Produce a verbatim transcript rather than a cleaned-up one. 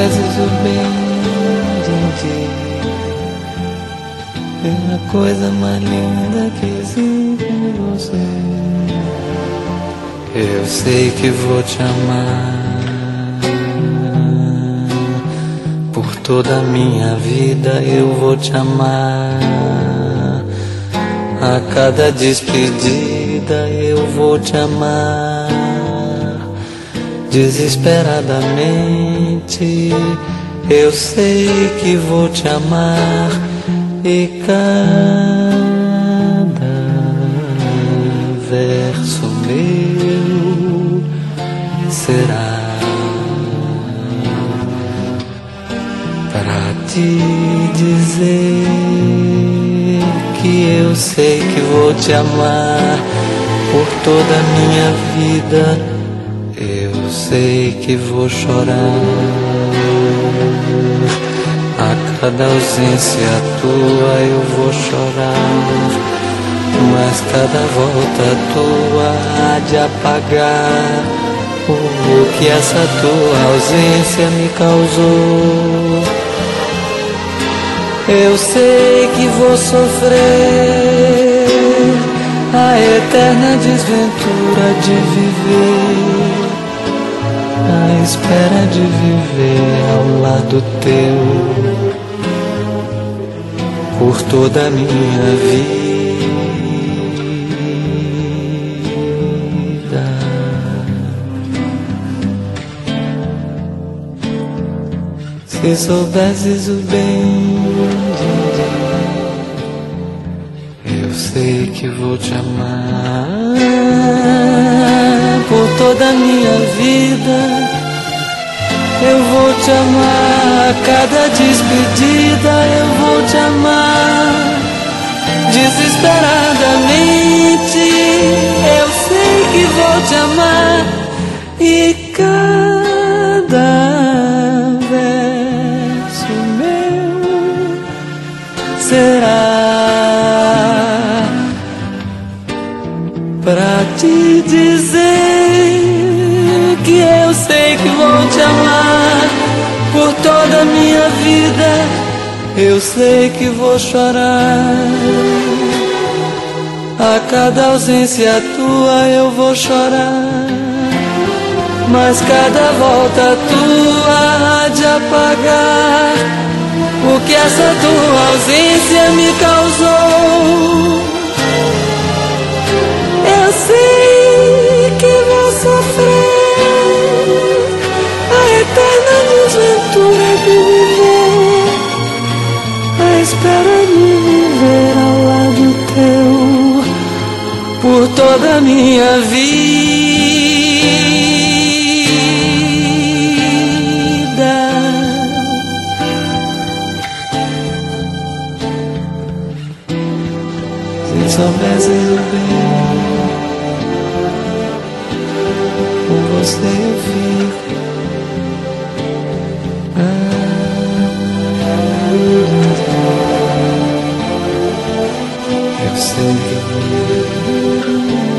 soubesses o bem de ti, pela coisa mais linda que existe em você. Eu sei que vou te amar por toda a minha vida, eu vou te amar. A cada despedida eu vou te amar. Desesperadamente eu sei que vou te amar. E cada verso meu será para te dizer que eu sei que vou te amar por toda a minha vida. Eu sei que vou chorar a cada ausência tua, eu vou chorar, mas cada volta tua há de apagar o que essa tua ausência me causou. Eu sei que vou sofrer a eterna desventura de viver, à espera de viver ao lado teu por toda a minha vida. Se soubesses o bem de ti, eu sei que vou te amar por toda a minha vida. Eu vou te amar a cada despedida, eu vou te amar desesperadamente. Eu sei que vou te amar e cada verso meu será pra te dizer que eu sei que vou te amar por toda a minha vida. Eu sei que vou chorar a cada ausência tua, eu vou chorar, mas cada volta tua há de apagar o que essa tua ausência me causou. Eu sei que vou sofrer a eterna desventura de viver, à espera de viver ao lado teu por toda a minha vida. Se soubesses o bem, com você eu fico. Eu sei que